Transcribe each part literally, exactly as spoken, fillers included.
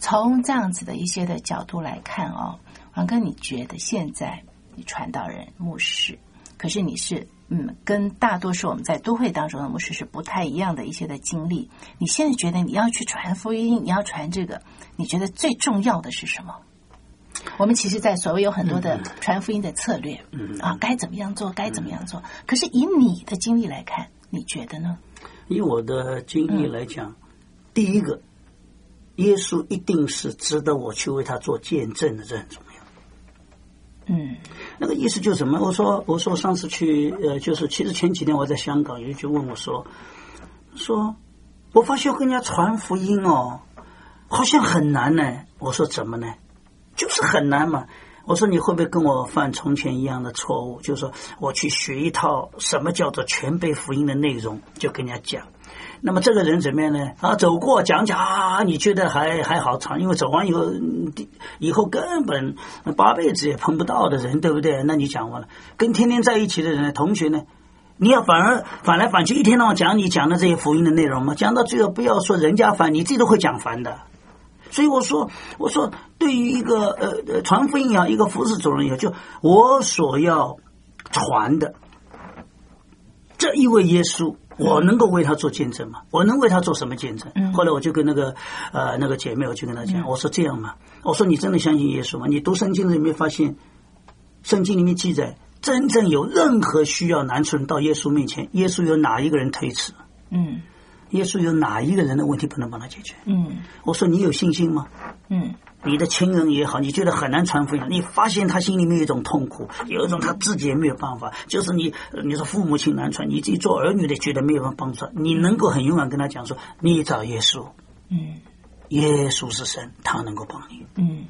从这样子的一些的角度来看哦，王哥，你觉得现在你传道人牧师，可是你是嗯，跟大多数我们在都会当中的牧师是不太一样的一些的经历。你现在觉得你要去传福音，你要传这个，你觉得最重要的是什么？我们其实在所谓有很多的传福音的策略，嗯啊，该怎么样做，该怎么样做。可是以你的经历来看，你觉得呢？ 以我的经历来讲，嗯、第一个，耶稣一定是值得我去为他做见证的，这很重要。 嗯， 那个意思就是什么？我说，我说上次去，呃，就是其实前几天我在香港，有人就问我说，说我发现跟人家传福音哦，好像很难呢。我说怎么呢？就是很难嘛。我说你会不会跟我犯从前一样的错误？就是说我去学一套什么叫做全备福音的内容，就跟人家讲。那么这个人怎么样呢？啊，走过讲讲啊，你觉得还还好传，因为走完以后，以后根本八辈子也碰不到的人，对不对？那你讲完了，跟天天在一起的人，同学呢？你要反而反来反去，一天到晚讲你讲的这些福音的内容嘛，讲到最后不要说人家烦，你自己都会讲烦的。所以我说，我说对于一个呃传福音啊，一个服侍主人也就我所要传的这一位耶稣。我能够为他做见证吗？我能为他做什么见证？嗯、后来我就跟那个呃那个姐妹，我就跟她讲，我说这样嘛，我说你真的相信耶稣吗？你读圣经里面发现，圣经里面记载，真正有任何需要难处到耶稣面前，耶稣有哪一个人推辞？嗯，耶稣有哪一个人的问题不能帮他解决？嗯，我说你有信心吗？嗯。你的亲人也好，你觉得很难传福音，你发现他心里面有一种痛苦，有一种他自己也没有办法，就是你你说父母亲难传，你自己做儿女的觉得没有办法帮助，你能够很勇敢跟他讲说，你找耶稣，嗯，耶稣是神，他能够帮你，嗯，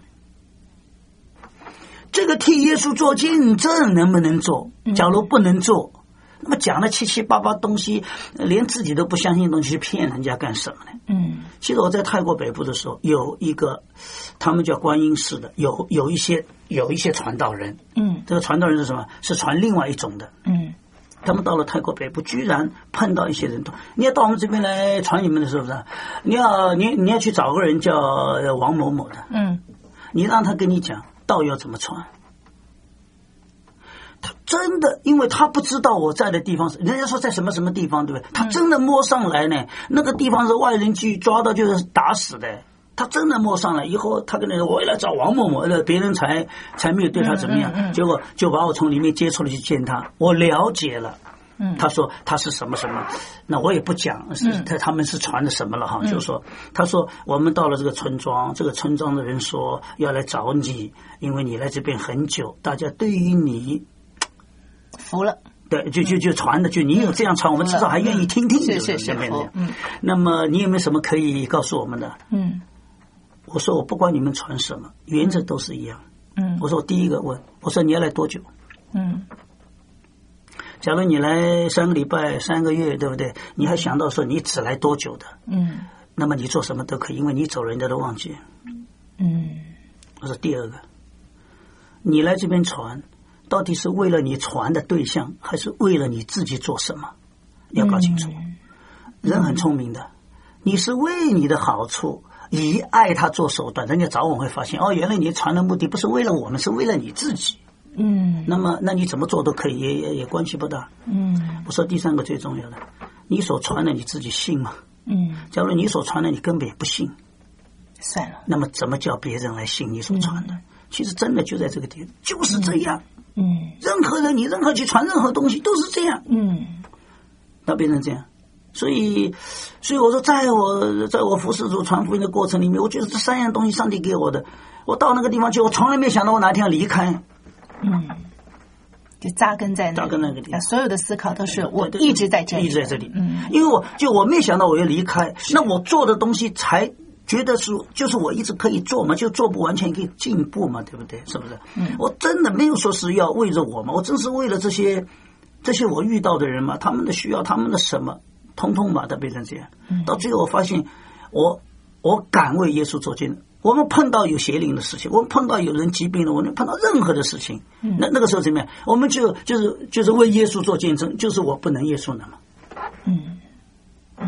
这个替耶稣做见证能不能做？假如不能做，那么讲了七七八八东西，连自己都不相信的东西，骗人家干什么呢？嗯，其实我在泰国北部的时候，有一个他们叫观音寺的，有有一些有一些传道人，嗯，这个传道人是什么？是传另外一种的，嗯，他们到了泰国北部，居然碰到一些人，你要到我们这边来传你们的是不是？你要你你要去找个人叫王某某的，嗯，你让他跟你讲道要怎么传。他真的，因为他不知道我在的地方是，人家说在什么什么地方，对不对？他真的摸上来呢，那个地方是外人去抓到就是打死的。他真的摸上来以后，他跟人说我也来找王某某，别人才才没有对他怎么样，嗯嗯嗯、结果就把我从里面接出来去见他，我了解了。嗯，他说他是什么什么，那我也不讲是他他们是传的什么了哈，嗯、就是说他说我们到了这个村庄，这个村庄的人说要来找你，因为你来这边很久，大家对于你。 服了， 对，就就就传的，就你有这样传，我们至少还愿意听听。 是是是， 嗯。那么你有没有什么可以告诉我们的？嗯，我说我不管你们传什么，原则都是一样。嗯，我说我第一个问，我说你要来多久？嗯，假如你来三个礼拜、三个月，对不对？你还想到说你只来多久的？嗯，那么你做什么都可以，因为你走人家都忘记。嗯，我说第二个，你来这边传。到底是为了你传的对象，还是为了你自己做什么？要搞清楚。嗯、人很聪明的，你是为你的好处，以爱他做手段，人家早晚会发现，哦，原来你传的目的不是为了我们，是为了你自己。嗯，那么那你怎么做都可以，也也也关系不大。嗯，我说第三个最重要的，你所传的你自己信吗？嗯，假如你所传的你根本也不信， 算了。 那么怎么叫别人来信你所传的？嗯、其实真的就在这个地方，就是这样。嗯，任何人你任何去传任何东西都是这样，嗯，到变成这样，所以，所以我说，在我在我服侍主传福音的过程里面，我觉得这三样东西上帝给我的，我到那个地方去，我从来没想到我哪天要离开， 嗯，就扎根在那里， 扎根那个地方， 所有的思考都是我一直在这里， 一直在这里，嗯，因为我就我没想到我要离开，那我做的东西才。觉得是就是我一直可以做嘛，就做不完全可以进步嘛，对不对？是不是？嗯，我真的没有说是要为着我嘛，我真是为了这些这些我遇到的人嘛，他们的需要，他们的什么，通通把它变成这样。嗯，到最后我发现，我我敢为耶稣做见证。我们碰到有邪灵的事情，我们碰到有人疾病的，我们碰到任何的事情，嗯、那那个时候怎么样？我们就就是就是为耶稣做见证，就是我不能，耶稣能嘛。嗯。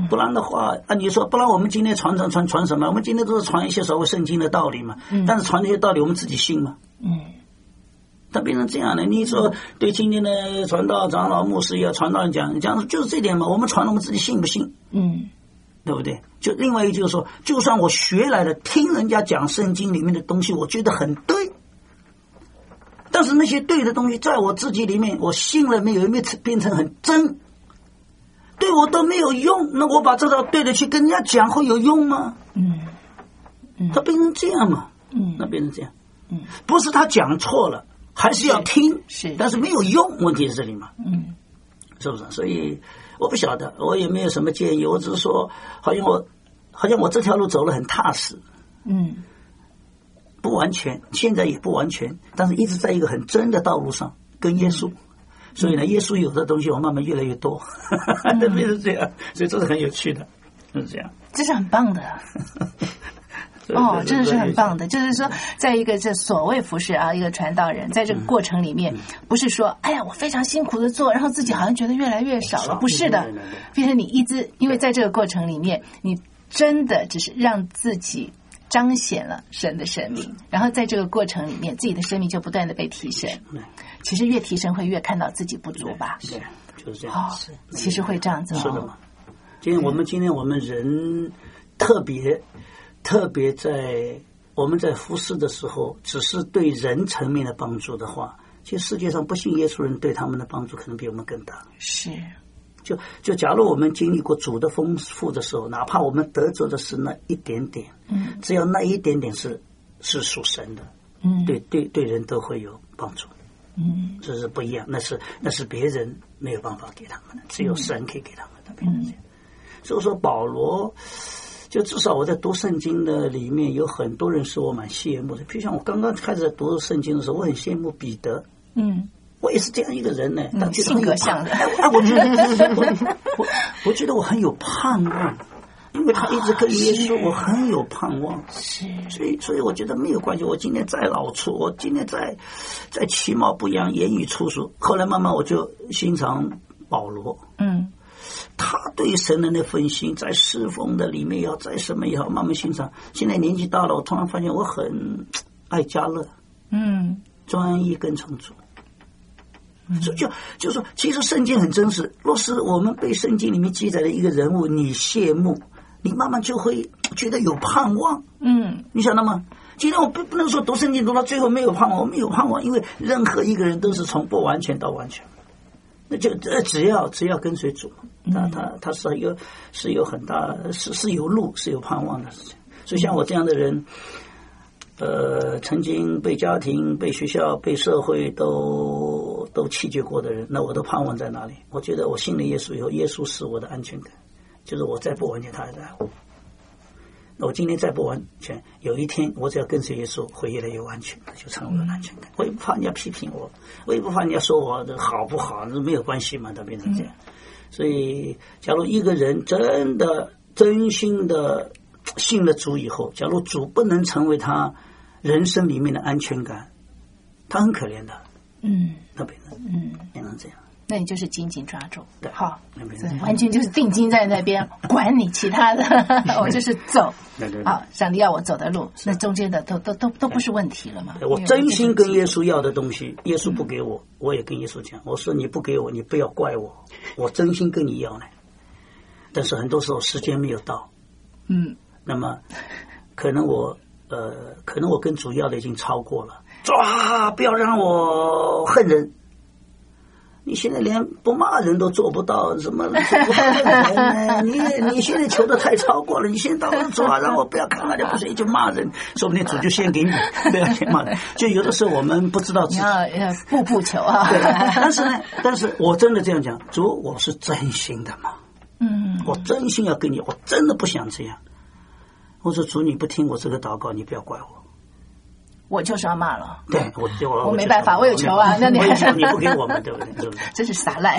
不然的话，啊，你说不然我们今天传传传传什么？我们今天都是传一些所谓圣经的道理嘛。嗯、但是传这些道理，我们自己信吗？嗯。它变成这样的，你说对今天的传道长老牧师也要传道人讲讲，就是这点嘛。我们传了，我们自己信不信？嗯，对不对？就另外一个就是说，就算我学来的，听人家讲圣经里面的东西，我觉得很对，但是那些对的东西，在我自己里面，我信了没有？有没有变成很真？对我都没有用，那我把这套对的去跟人家讲，会有用吗？嗯，嗯，它变成这样嘛。嗯，那变成这样。嗯，不是他讲错了。还是要听， 是， 但是没有用，问题是这里嘛，嗯，是不是？所以我不晓得，我也没有什么建议，我只是说，好像我，好像我这条路走得很踏实，嗯，不完全，现在也不完全，但是一直在一个很真的道路上，跟耶稣，所以呢，耶稣有的东西我慢慢越来越多，特别是这样，所以这是很有趣的，是这样， 这是很棒的。哦，真的是很棒的。就是说，在一个这所谓服侍啊，一个传道人，在这个过程里面，不是说，哎呀，我非常辛苦的做，然后自己好像觉得越来越少了，不是的，变成你一直，因为在这个过程里面，你真的只是让自己彰显了神的生命，然后在这个过程里面，自己的生命就不断的被提升。其实越提升，会越看到自己不足吧？ 对，就是这样。 哦，其实会这样子。 是的嘛。今天我们今天我们人特别。特别在我们在服侍的时候，只是对人层面的帮助的话，其实世界上不信耶稣人对他们的帮助可能比我们更大。 是， 就就假如我们经历过主的丰富的时候，哪怕我们得着的是那一点点，嗯，只要那一点点是是属神的，嗯，对对对人都会有帮助，嗯，这是不一样，那是那是别人没有办法给他们的，只有神可以给他们的，变成这样。所以说保罗。就至少我在读圣经的里面，有很多人是我蛮羡慕的。譬如像我刚刚开始读圣经的时候，我很羡慕彼得。嗯，我也是这样一个人呢， 嗯、性格像的。 哎，我觉得我我我觉得我很有盼望，因为他一直跟耶稣，我很有盼望。 是， 所以所以我觉得没有关系。我今天再老粗，我今天再再其貌不扬、言语粗俗，后来慢慢我就欣赏保罗。嗯。他对神的那份心，在侍奉的里面也好，在什么也好，慢慢欣赏。现在年纪大了，我突然发现我很爱家乐，嗯，专一跟从主。所以就就是说，其实圣经很真实。若是我们被圣经里面记载的一个人物，你羡慕，你慢慢就会觉得有盼望。嗯，你晓得吗？今天我不不能说读圣经读到最后没有盼望，我没有盼望，因为任何一个人都是从不完全到完全。那就只要只要跟随主，他他他是有是有很大是是有路是有盼望的事情。所以像我这样的人，呃，曾经被家庭、被学校、被社会都都弃绝过的人，那我的盼望在哪里？我觉得我信了耶稣以后，耶稣是我的安全感，就是我再不完全，他还在乎。那我今天再不完全，有一天我只要跟随耶稣，会越来越完全，就成为我的安全感。我也不怕人家批评我，我也不怕人家说我的好不好，那没有关系嘛，它变成这样。所以，假如一个人真的真心的信了主以后，假如主不能成为他人生里面的安全感，他很可怜的。嗯，那变成嗯变成这样。 那你就是紧紧抓住， 对， 好，完全就是定睛在那边，管你其他的，我就是走。好，上帝要我走的路，那中间的都都都都不是问题了嘛。 我真心跟耶稣要的东西，耶稣不给我，我也跟耶稣讲，我说你不给我，你不要怪我，我真心跟你要呢。但是很多时候时间没有到，嗯，那么可能我呃，可能我跟主要的已经超过了，抓，不要让我恨人。你现在连不骂人都做不到，什么不恨人呢？你你现在求的太超过了，你现在到处抓，然后不要看人家不顺眼就骂人，说不定主就先给你，不要先骂人。就有的时候我们不知道自己， 你要步步求啊。 对，但是呢，但是我真的这样讲，主，我是真心的嘛，嗯，我真心要跟你，我真的不想这样。我说主，你不听我这个祷告，你不要怪我。 我就是要骂了， 对，我我我没办法，我有求啊，那你还你不给我们，对不对？是不是？ 真是撒赖。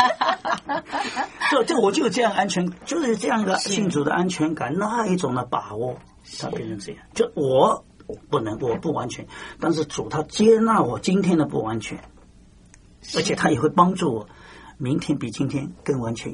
这这我就这样安全，就是这样的信主的安全感，那一种的把握，它变成这样。就我不能，我不完全，但是主他接纳我今天的不完全，而且他也会帮助我明天比今天更完全一点。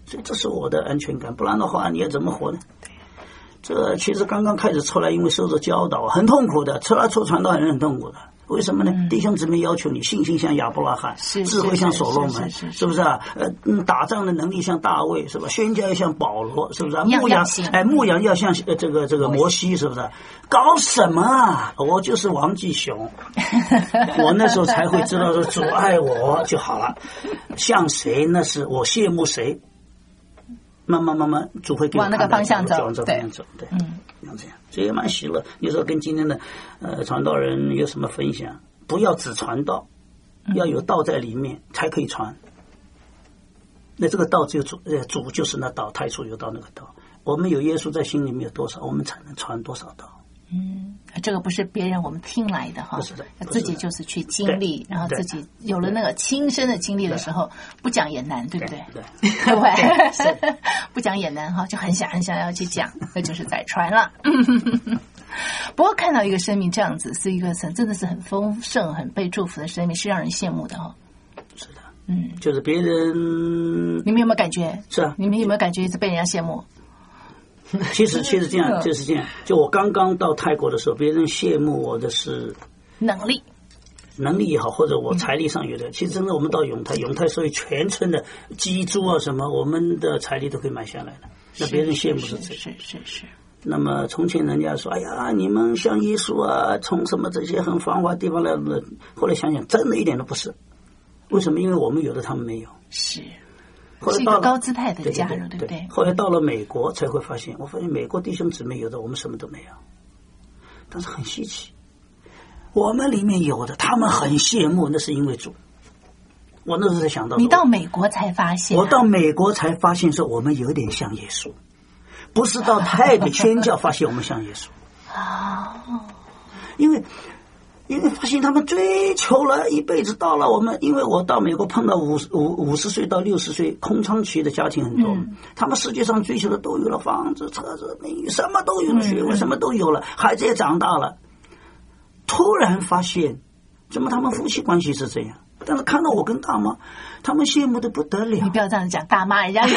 所以这是我的安全感，不然的话你要怎么活呢？这其实刚刚开始出来，因为受着教导很痛苦的，出来做传道人很痛苦的。为什么呢？嗯、弟兄姊妹要求你信心像亚伯拉罕，智慧像所罗门，是不是啊？呃，打仗的能力像大卫，是吧？宣教要像保罗，是不是啊？牧羊，哎，牧羊要像呃这个这个摩西，是不是？搞什么啊？我就是王继雄，我那时候才会知道说主爱我就好了，像谁那是我羡慕谁。慢慢慢慢，主会给我往那个方向走， 往这方向走，对，嗯，像这样，这也蛮喜乐。你说跟今天的呃传道人有什么分享？不要只传道，要有道在里面才可以传。那这个道只有主，呃，主就是那道，太初有道那个道。我们有耶稣在心里面有多少，我们才能传多少道。 嗯，这个不是别人我们听来的哈， 不是的， 自己就是去经历，然后自己有了那个亲身的经历的时候，不讲也难，对不对？ 对， 对不对？不讲也难哈，就很想很想要去讲，那就是在传了。不过看到一个生命这样子，是一个真的是很丰盛、很被祝福的生命，是让人羡慕的哈。 是的，嗯，就是别人， 你们有没有感觉？ 是啊， 你们有没有感觉一直被人家羡慕？ 其实，其实这样就是这样。就我刚刚到泰国的时候，别人羡慕我的是能力， 能力也好，或者我财力上有的。其实真的，我们到永泰，永泰所以全村的鸡猪啊什么，我们的财力都可以买下来的。那别人羡慕是这个， 是是是。 那么从前人家说，哎呀，你们像耶稣啊，从什么这些很繁华地方来的。后来想想，真的一点都不是。为什么？因为我们有的，他们没有。 是。 后来到了是一个高姿态的加入， 对, 对, 对, 对不对？ 后来到了美国才会发现，我发现美国弟兄姊妹有的我们什么都没有，但是很稀奇。我们里面有的，他们很羡慕，那是因为主。我那时候才想到， 你到美国才发现、啊， 我到美国才发现说我们有点像耶稣，不是到台北宣教发现我们像耶稣。 哦， 因为。因为发现他们追求了一辈子，到了我们，因为我到美国碰到五五五十岁到六十岁空窗期的家庭很多，嗯、他们世界上追求的都有了，房子、车子、美女，什么都有了，学位、嗯、什么都有了，孩子也长大了。突然发现，怎么他们夫妻关系是这样？但是看到我跟大妈，他们羡慕的不得了。 你不要这样讲，大妈人家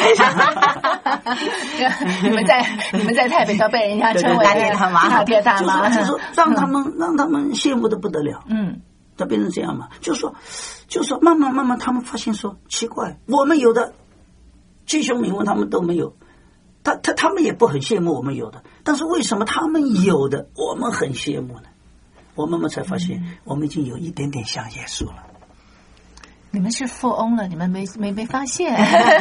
你们在你们在台北都被人家称为大爹大妈，大爹大妈， 就是说让他们、嗯、让他们羡慕的不得了。 嗯， 他变成这样嘛，就是说，就是说，慢慢慢慢，他们发现说奇怪，我们有的弟兄名闻他们都没有，他他他们也不很羡慕我们有的，但是为什么他们有的我们很羡慕呢？我慢慢才发现，嗯、我们已经有一点点像耶稣了。 你们是富翁了，你们没没没发现？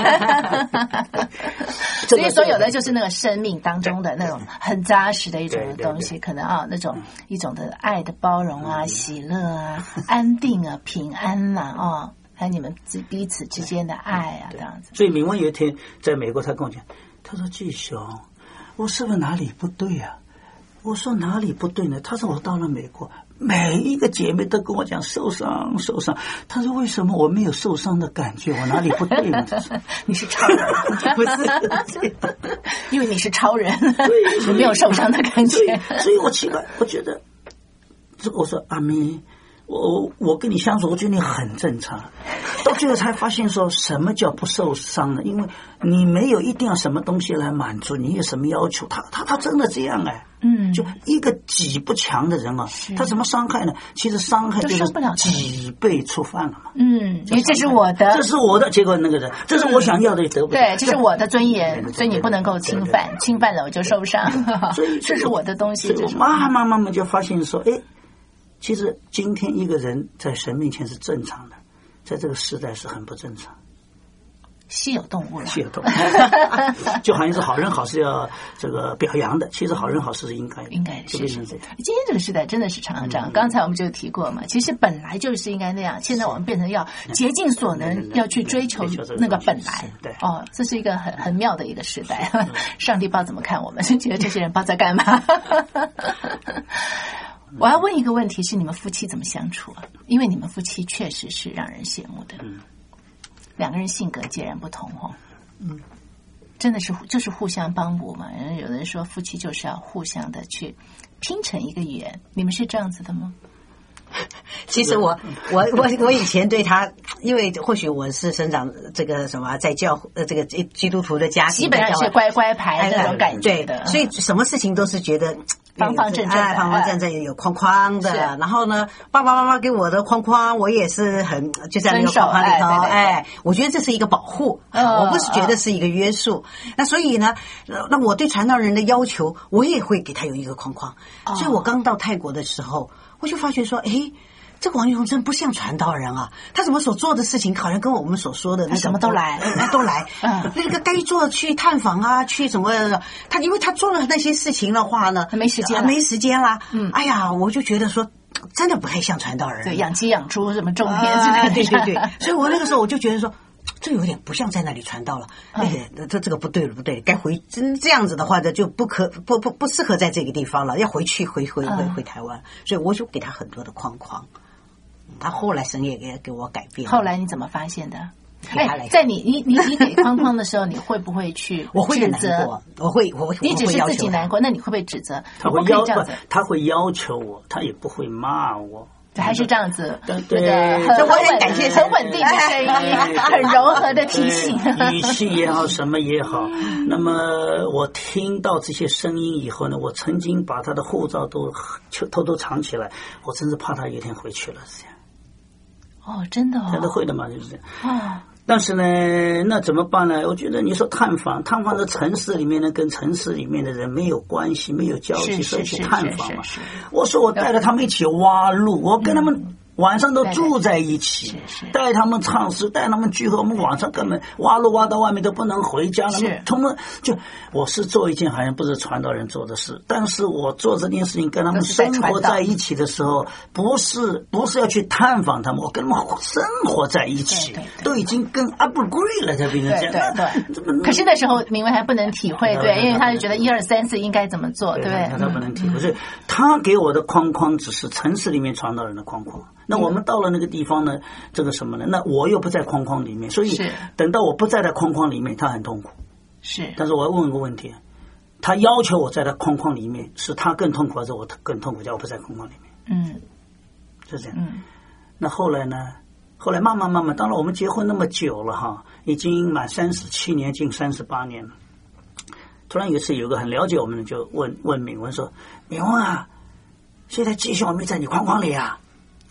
所以说，有的就是那个生命当中的那种很扎实的一种的东西，可能啊，那种一种的爱的包容啊、喜乐啊、安定啊、平安呐、啊，哦，还有你们彼此之间的爱啊，这样子。 所以敏文有一天在美国，他跟我讲，他说：“季雄，我是不是哪里不对啊？”我说：“哪里不对呢？”他说：“我到了美国。”每一个姐妹都跟我讲受伤受伤，她说为什么我没有受伤的感觉？我哪里不对呢？ 你是超人，不是？因为你是超人，你没有受伤的感觉。 所以，所以我奇怪，我觉得这个我说阿咪，我我跟你相处，我觉得你很正常。到最后才发现说什么叫不受伤呢？因为你没有一定要什么东西来满足你有什么要求，他他他真的这样哎。 嗯， 就一个己不强的人啊，他怎么伤害呢？其实伤害就是己被触犯了嘛。 嗯，因为这是我的， 这是我的，结果那个人，这是我想要的也得不到。 对，这是我的尊严，所以你不能够侵犯，侵犯了我就受伤。所以这是我的东西。 我慢慢慢慢就发现说，哎，其实今天一个人在神面前是正常的，在这个时代是很不正常。 稀有动物了， 稀有动物，就好像是好人好事要这个表扬的，其实好人好事是应该的， 应该是是。今天这个时代真的是常常这样。嗯、刚才我们就提过嘛，其实本来就是应该那样，现在我们变成要竭尽所能要去追求那个本来。 对， 哦，这是一个很很妙的一个时代。上帝不知道怎么看我们，就觉得这些人不知道在干嘛。我要问一个问题是：你们夫妻怎么相处啊？因为你们夫妻确实是让人羡慕的。嗯。两个人性格截然不同哦， 嗯， 真的是就是互相帮补嘛。有人说夫妻就是要互相的去拼成一个圆，你们是这样子的吗？ 其实我我我我以前对他，因为或许我是生长这个什么在教呃这个基督徒的家庭， 基本上是乖乖牌那种感觉的， 所以什么事情都是觉得方方正正的， 方方正正有框框的。然后呢，爸爸妈妈给我的框框，我也是很就在那个框框里头，哎，我觉得这是一个保护，我不是觉得是一个约束。那所以呢，那我对传道人的要求，我也会给他有一个框框。所以我刚到泰国的时候，我就发觉说，哎。这个王玉宏真不像传道人啊！他怎么所做的事情，好像跟我们所说的那个什么都来， 都来。嗯，那个该做去探访啊，去什么？他因为他做了那些事情的话呢， 没时间， 没时间啦。嗯，哎呀，我就觉得说，真的不太像传道人。 对，养鸡养猪什么种田之类的。 对对对，所以我那个时候我就觉得说。这有点不像在那里传道了，哎，这这个不对了，不对，该回真这样子的话，这就不可不不不适合在这个地方了，要回去回回回回台湾，所以我就给他很多的框框。他后来神也给给我改变。 后来你怎么发现的？哎，在你你你你给框框的时候，你会不会去我会难过，我会我你只是自己难过，那你会不会指责？ 他会要求，他会要求我，他也不会骂我。 还是这样子， 对对， 这我很感谢很稳定的声音，很柔和的提醒， 语气也好，什么也好。那么我听到这些声音以后呢，我曾经把他的护照都偷偷藏起来，我真是怕他有一天回去了，是这样。 哦，真的哦， 他都会的嘛，就是这样。 哦。 但是呢，那怎么办呢？我觉得你说探访，探访的城市里面呢，跟城市里面的人没有关系，没有交集，所以去探访嘛。我说我带着他们一起挖路，我跟他们晚上都住在一起，带他们唱诗，带他们聚会。我们晚上根本挖路挖到外面都不能回家了。他们就我是做一件好像不是传道人做的事，但是我做这件事情跟他们生活在一起的时候，不是不是要去探访他们，我跟他们生活在一起，都已经跟阿布贵了，才变成这样。 对对对。可是那时候明文还不能体会，对，因为他就觉得一二三四应该怎么做，对不对？ 他不能体会，所以他给我的框框只是城市里面传道人的框框。那我们到了那个地方呢，这个什么呢？那我又不在框框里面，所以等到我不在的框框里面，他很痛苦。 是， 但是我要问一个问题：他要求我在他框框里面，是他更痛苦，还是我更痛苦？叫我不在框框里面？ 嗯， 是这样。 嗯， 那后来呢？后来慢慢慢慢，当然我们结婚那么久了哈，已经满三十七年，近三十八年了。突然有一次，有个很了解我们的就问问敏文说：“敏文啊，现在继续我没在你框框里啊？”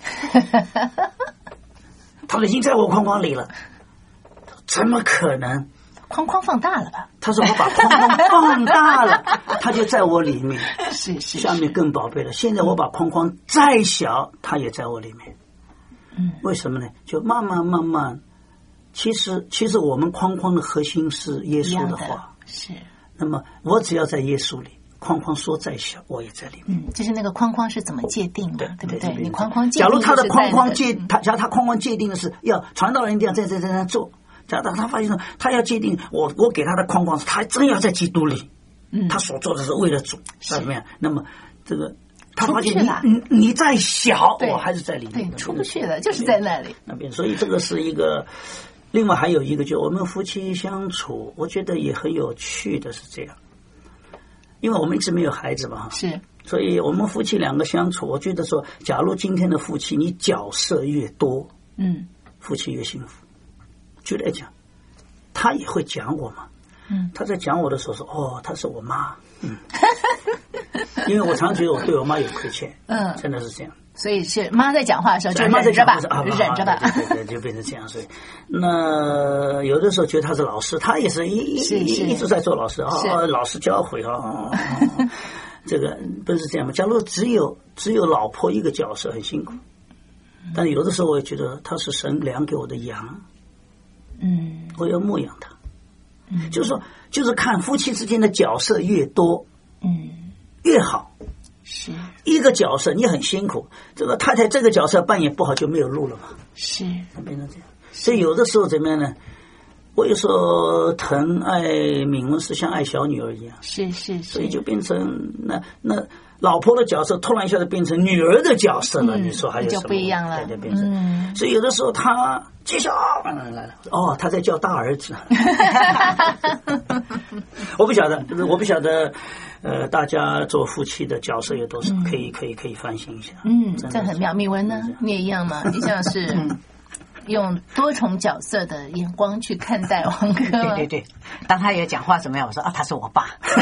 他说已经在我框框里了，怎么可能？ 框框放大了吧？ 他说我把框框放大了，他就在我里面。 是是， 下面更宝贝了。现在我把框框再小，他也在我里面。 嗯， 为什么呢？就慢慢慢慢，其实其实我们框框的核心是耶稣的话。 是。 那么我只要在耶稣里。框框说再小，我也在里面。 嗯，就是那个框框是怎么界定的，对不对？你框框界定，假如他的框框界，他假如他框框界定的是要传道人一定要在在在那做，假如他发现他要界定我我给他的框框，他真要在基督里， 嗯， 他所做的是为了主，怎么样？那么这个他发现你你你再小，我还是在里面， 出不去了，就是在那里那边。所以这个是一个。另外还有一个，就我们夫妻相处，我觉得也很有趣的是这样。因为我们一直没有孩子嘛， 是， 所以我们夫妻两个相处，我觉得说，假如今天的夫妻你角色越多， 嗯， 夫妻越幸福。举例来讲，他也会讲我嘛， 嗯， 他在讲我的时候说，哦，他是我妈，嗯，因为我常觉得我对我妈有亏欠， 嗯， 真的是这样。 所以是妈在讲话的时候就忍着吧， 啊、 忍着吧， 对对对，就变成这样。所以那有的时候觉得他是老师，他也是一一一直在做老师啊，老师教诲啊，这个不是这样吗？假如只有只有老婆一个角色很辛苦，但有的时候我也觉得他是神粮给我的羊， 嗯， 我要牧养他， 嗯， 就是说，就是看夫妻之间的角色越多， 嗯， 越好。 是一个角色，你很辛苦。这个太太这个角色扮演不好，就没有路了嘛。 是， 变成这样。所以有的时候怎么样呢？ 我有时候疼爱敏文是像爱小女儿一样， 是是是， 所以就变成那那老婆的角色突然一下子变成女儿的角色了，嗯、你说还有什么就不一样了？ 对对，变成、嗯，所以有的时候他继续来来来，哦，他在叫大儿子，我不晓得，我不晓得，呃，大家做夫妻的角色有多少，嗯、可以可以可以反省一下。 嗯，这很妙。敏文呢，你也一样吗？你像是。嗯用多重角色的眼光去看待王哥， 对对对，当他也讲话什么样，我说啊，他是我爸。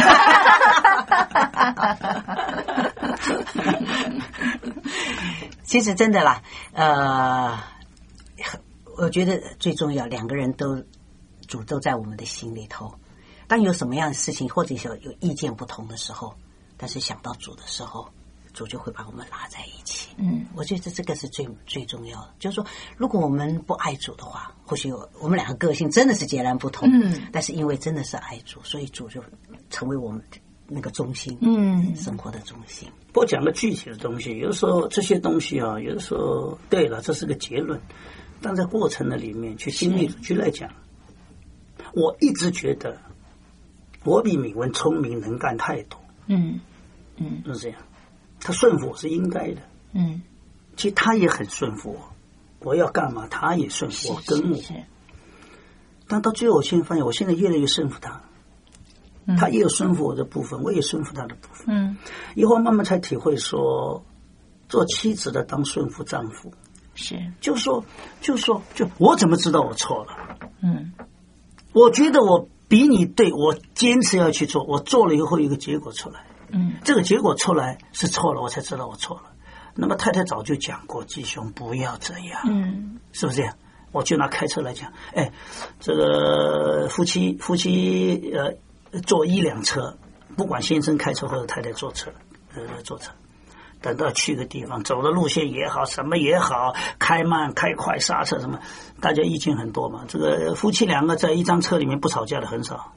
其实真的啦，呃，我觉得最重要，两个人都主都在我们的心里头。当有什么样的事情，或者有有意见不同的时候，但是想到主的时候。主就会把我们拉在一起。嗯，我觉得这个是最最重要的。就是说，如果我们不爱主的话，或许有我们两个个性真的是截然不同。嗯，但是因为真的是爱主，所以主就成为我们那个中心。嗯，生活的中心。 不过讲个具体的东西，有的时候这些东西啊，有的时候对了，这是个结论，但在过程的里面去经历。举例来讲，我一直觉得我比敏文聪明能干太多。嗯嗯，是这样。他顺服我是应该的，嗯，其实他也很顺服我，我要干嘛他也顺服我跟我，但到最后我现在发现，我现在越来越顺服他，嗯、他也有顺服我的部分，我也顺服他的部分，嗯，以后慢慢才体会说，做妻子的当顺服丈夫， 是， 就说就说就我怎么知道我错了？嗯，我觉得我比你对，我坚持要去做，我做了以后有一个结果出来。嗯，这个结果出来是错了，我才知道我错了。那么太太早就讲过，弟兄不要这样，嗯，是不是这样？我就拿开车来讲，哎，这个夫妻夫妻呃坐一辆车，不管先生开车或者太太坐车，呃坐车，等到去个地方，走的路线也好，什么也好，开慢开快刹车什么，大家意见很多嘛。这个夫妻两个在一张车里面不吵架的很少。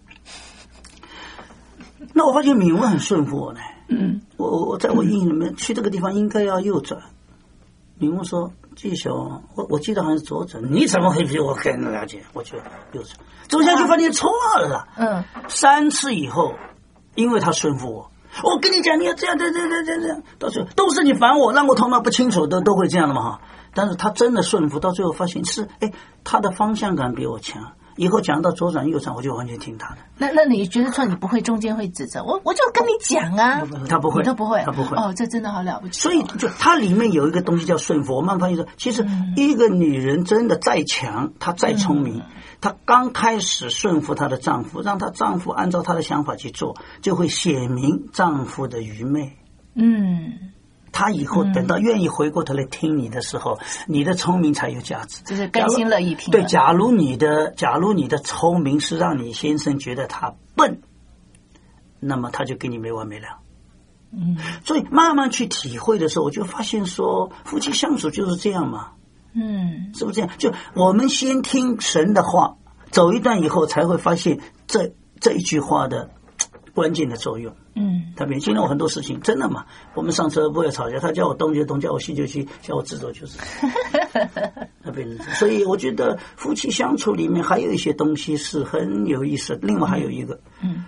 那我发现敏文很顺服我呢。嗯，我我在我印象里面、嗯、去这个地方应该要右转。敏文说：“继续，我我记得好像是左转，你怎么会比我更了解？”我就右转，走下去发现错了。嗯，三次以后，因为他顺服我，我跟你讲，你要这样这样这样这样这样，到最后都是你烦我，让我头脑不清楚，都都会这样的嘛哈。但是他真的顺服，到最后发现是，哎，他的方向感比我强。以后讲到左转右转，我就完全听他的。 那那你觉得说你不会中间会指责我？我就跟你讲啊， 他不会， 你都不会， 他不会。 哦，这真的好了不起。 所以就它里面有一个东西叫顺服。我慢慢发现说，其实一个女人真的再强，她再聪明，她刚开始顺服她的丈夫，让她丈夫按照她的想法去做，就会显明丈夫的愚昧。嗯。他以后等到愿意回过头来听你的时候，嗯、你的聪明才有价值， 就是甘心乐意听。 对，假如你的假如你的聪明是让你先生觉得他笨，那么他就跟你没完没了。嗯，所以慢慢去体会的时候，我就发现说，夫妻相处就是这样嘛。嗯，是不是这样？就我们先听神的话，走一段以后，才会发现这这一句话的关键的作用。嗯，特别今天我很多事情真的嘛，我们上车不会吵架，他叫我东就东，叫我西就西，叫我直走就是。特别所以我觉得夫妻相处里面还有一些东西是很有意思。另外还有一个，嗯，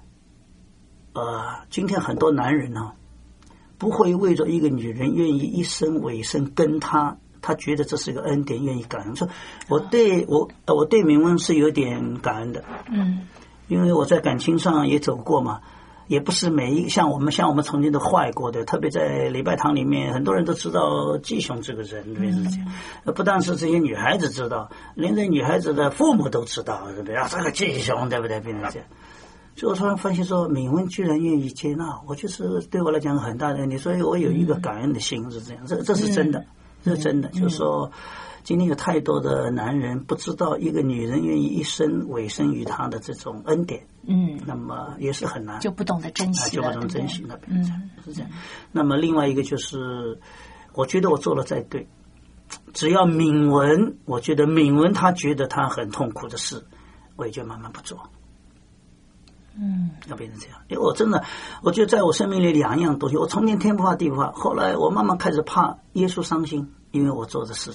呃，今天很多男人呢、啊，不会为着一个女人愿意一生委身跟他，他觉得这是个恩典，愿意感恩。说我对我我对敏文是有点感恩的，嗯，因为我在感情上也走过嘛。也不是每一像我们像我们曾经都坏过的，特别在礼拜堂里面，很多人都知道季雄这个人，对不对？不但是这些女孩子知道，连这女孩子的父母都知道，对不对？啊，这个季雄，对不对？变成这样，所以我突然发现说，敏文居然愿意接纳我，就是对我来讲很大的问题，所以我有一个感恩的心，是这样，这这是真的，这是真的，就是说。今天有太多的男人不知道一个女人愿意一生委身于他的这种恩典，嗯，那么也是很难， 就不懂得珍惜了， 就不懂珍惜了，嗯，是这样。那么另外一个就是，我觉得我做了再对，只要敏文，我觉得敏文他觉得他很痛苦的事，我也就慢慢不做。嗯，要变成这样，因为我真的，我觉得在我生命里两样东西，我从前天不怕地不怕，后来我慢慢开始怕耶稣伤心，因为我做的事情。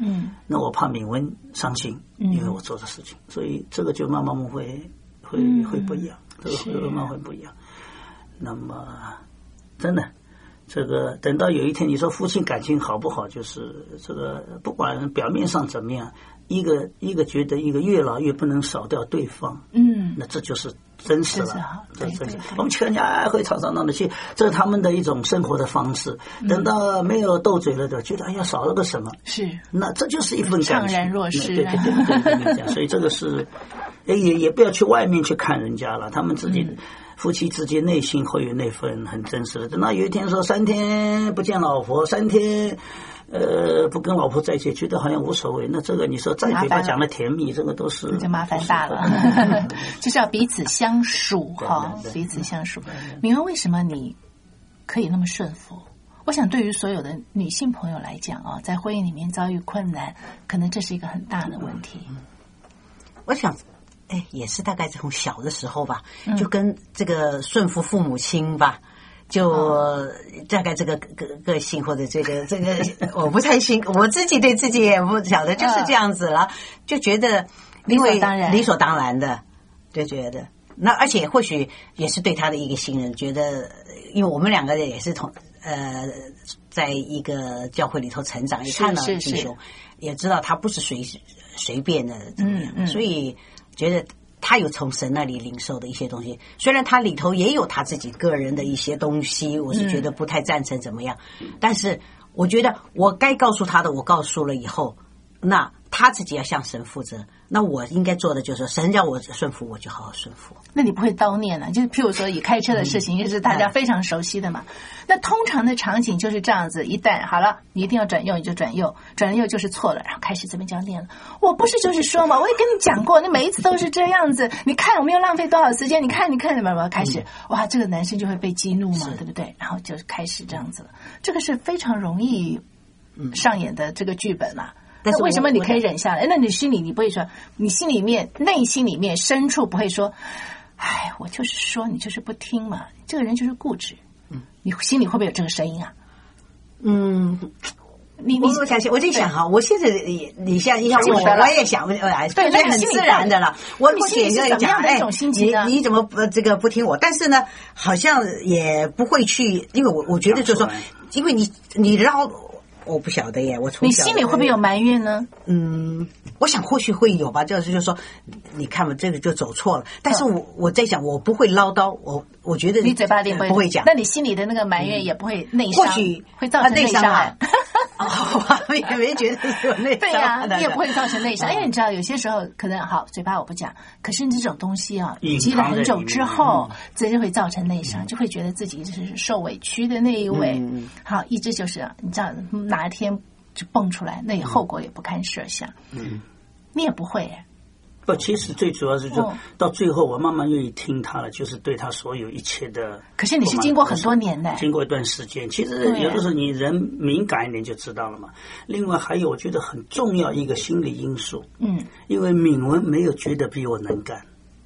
嗯，那我怕敏文伤心，因为我做的事情，所以这个就慢慢会会会不一样，这个会慢慢会不一样。那么真的。这个等到有一天你说夫妻感情好不好，就是这个不管表面上怎么样，一个一个觉得一个越老越不能少掉对方，嗯，那这就是真实了，这是真实。我们全家会吵吵闹闹去，这是他们的一种生活的方式。等到没有斗嘴了的，觉得哎呀少了个什么， 是， 那这就是一份感情， 怅然若失。 对对对对对对，所以这个是，也也不要去外面去看人家了，他们自己。嗯夫妻之间内心会有那份很真实的。等到有一天说三天不见老婆，三天呃不跟老婆在一起，觉得好像无所谓。那这个你说再嘴巴讲的甜蜜，这个都是就麻烦大了。就是要彼此相处哈，彼此相处。敏文，为什么你可以那么顺服？我想对于所有的女性朋友来讲啊，在婚姻里面遭遇困难，可能这是一个很大的问题。 我想。哎，也是大概从小的时候吧，嗯、就跟这个顺服父母亲吧，就、哦、大概这个个个性或者这个这个，我不太信，我自己对自己也不晓得，就是这样子了，就觉得因为理所当然的，就觉得那而且或许也是对他的一个信任，觉得因为我们两个人也是同呃，在一个教会里头成长，也看到弟兄，也知道他不是随随便的怎么样，嗯嗯、所以。觉得他有从神那里领受的一些东西，虽然他里头也有他自己个人的一些东西，我是觉得不太赞成怎么样，嗯、但是我觉得我该告诉他的我告诉了以后，那他自己要向神负责，那我应该做的就是神叫我顺服，我就好好顺服。 那你不会叨念啊？就是譬如说以开车的事情，也是大家非常熟悉的嘛。嗯、那通常的场景就是这样子，一旦好了，你一定要转右，你就转右，转右就是错了，然后开始这边就要念了。我不是就是说嘛，我也跟你讲过，那每一次都是这样子。你看我们又浪费多少时间？你看，你看什么什么？开始、嗯、哇，这个男生就会被激怒嘛，对不对？然后就开始这样子了。这个是非常容易上演的这个剧本嘛。但是为什么你可以忍下来？那你心里你不会说，你心里面内心里面深处不会说，哎，我就是说你就是不听嘛，这个人就是固执。嗯，你心里会不会有这个声音啊？ 嗯， 你你我想我在想哈，我现在你你像你像我，我也想，哎，对，那很自然的了。我不写就讲，哎，你你怎么这个不听我？但是呢，好像也不会去，因为我我觉得就是说，因为你你绕。我不晓得耶，我从小你心里会不会有埋怨呢？ 嗯，我想或许会有吧，就是就是说，你看嘛，这个就走错了。但是我、嗯、我在想，我不会唠叨，我我觉得你嘴巴里不会讲， 那你心里的那个埋怨也不会内伤， 或许会造成内伤啊。哦，我也没觉得有内伤。 对呀、啊，你也不会造成内伤，因为你知道，有些时候可能好，嘴巴我不讲，可是这种东西啊，积了很久之后，这就会造成内伤，就会觉得自己就是受委屈的那一位。嗯、好，一直就是你知道，哪一天就蹦出来，那也后果也不堪设想。嗯，你也不会哎。 不，其实最主要是就、哦、到最后，我慢慢愿意听他了，就是对他所有一切的。 可是你是经过很多年的， 经过一段时间，其实有的时候你人敏感一点就知道了嘛。另外还有，我觉得很重要一个心理因素，嗯，因为敏文没有觉得比我能干，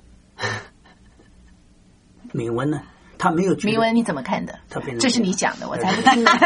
敏文呢，他没有觉得。 敏文你怎么看的？ 他变成这是你讲的，我才不听呢。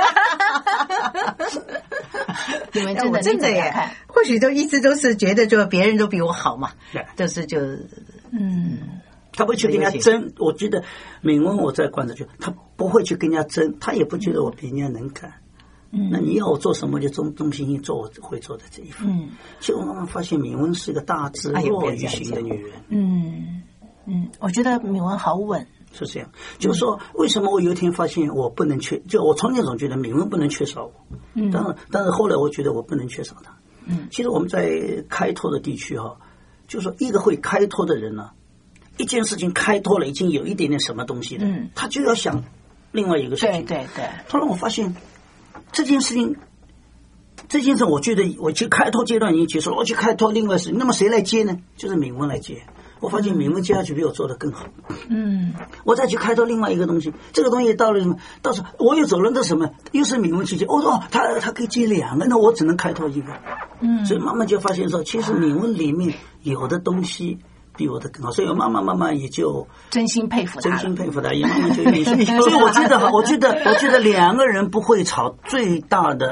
你们真的真的耶，或许都一直都是觉得就别人都比我好嘛，但是就嗯， 他不会去跟人家争。我觉得敏文我在观察就他不会去跟人家争，他也不觉得我比人家能干。嗯，那你要我做什么就忠忠心心做我会做的这一份。嗯，其实我慢慢发现敏文是个大智若愚型的女人。 嗯嗯，我觉得敏文好稳。 是这样，就是说，为什么我有一天发现我不能缺，就我从前总觉得敏文不能缺少我，嗯，但是但是后来我觉得我不能缺少他，嗯，其实我们在开拓的地区哈，就是说一个会开拓的人呢，一件事情开拓了，已经有一点点什么东西了，嗯，他就要想另外一个事情， 对对对， 后来我发现这件事情，这件事我觉得我去开拓阶段已经结束了，我去开拓另外事情，那么谁来接呢？就是敏文来接。我发现敏文接下去比我做得更好。嗯，我再去开拓另外一个东西，这个东西到了什么？到时候我又走了这什么？又是敏文去接。我说他他可以接两个，那我只能开拓一个。嗯，所以慢慢就发现说，其实敏文里面有的东西比我的更好，所以我慢慢慢慢也就真心佩服他， 真心佩服他，也慢慢就愿意。所以我觉得，我觉得，我觉得两个人不会吵，最大的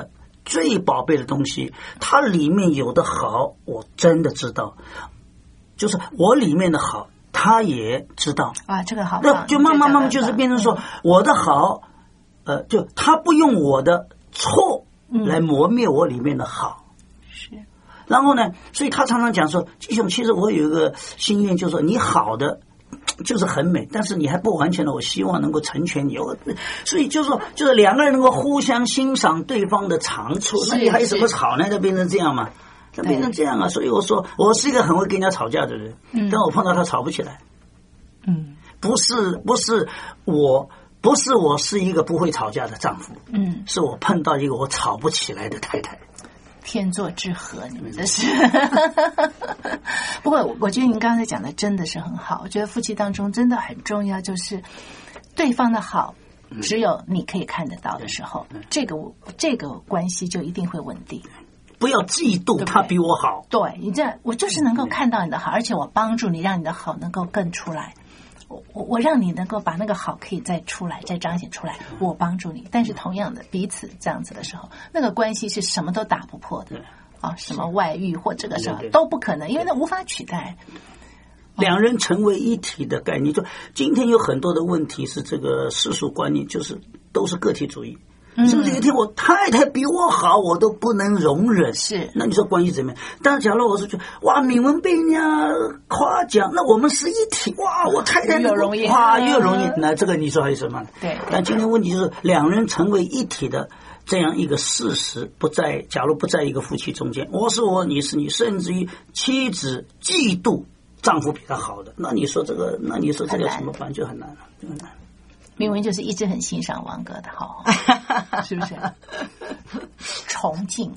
最宝贝的东西，它里面有的好，我真的知道，就是我里面的好，他也知道啊，这个好， 那就慢慢慢慢就是变成说，我的好，呃，就他不用我的错来磨灭我里面的好， 是。 然后呢，所以他常常讲说，弟兄，其实我有一个心愿，就是说你好的就是很美，但是你还不完全的，我希望能够成全你。我所以就是说，就是两个人能够互相欣赏对方的长处，那你还有什么吵呢？就变成这样嘛，就变成这样啊。所以我说，我是一个很会跟人家吵架的人，嗯、但我碰到他吵不起来。 嗯， 不是不是我。不是我是一个不会吵架的丈夫， 嗯， 是我碰到一个我吵不起来的太太。 天作之合，你们这是。不过，我觉得您刚才讲的真的是很好。我觉得夫妻当中真的很重要，就是对方的好，只有你可以看得到的时候，嗯、这个这个关系就一定会稳定。 不要嫉妒他比我好， 对你这样，我就是能够看到你的好，而且我帮助你，让你的好能够更出来。我我我让你能够把那个好可以再出来，再彰显出来，我帮助你。但是同样的，彼此这样子的时候，那个关系是什么都打不破的啊！什么外遇或这个什么都不可能，因为那无法取代。 两人成为一体的概念，就今天有很多的问题是这个世俗观念，就是都是个体主义。是不是有一天我太太比我好，我都不能容忍？ 是， 那你说关系怎么样？但是假如我是觉得哇，敏文被人家夸奖，那我们是一体，哇，我太太越容易， 哇，越容易。那这个你说还有什么？ 对。 但今天问题就是两人成为一体的这样一个事实不在，假如不在一个夫妻中间，我是我，你是你，甚至于妻子嫉妒丈夫比她好的，那你说这个，那你说这个怎么办？就很难了，就很难。 明文就是一直很欣赏王哥的好，是不是？崇敬，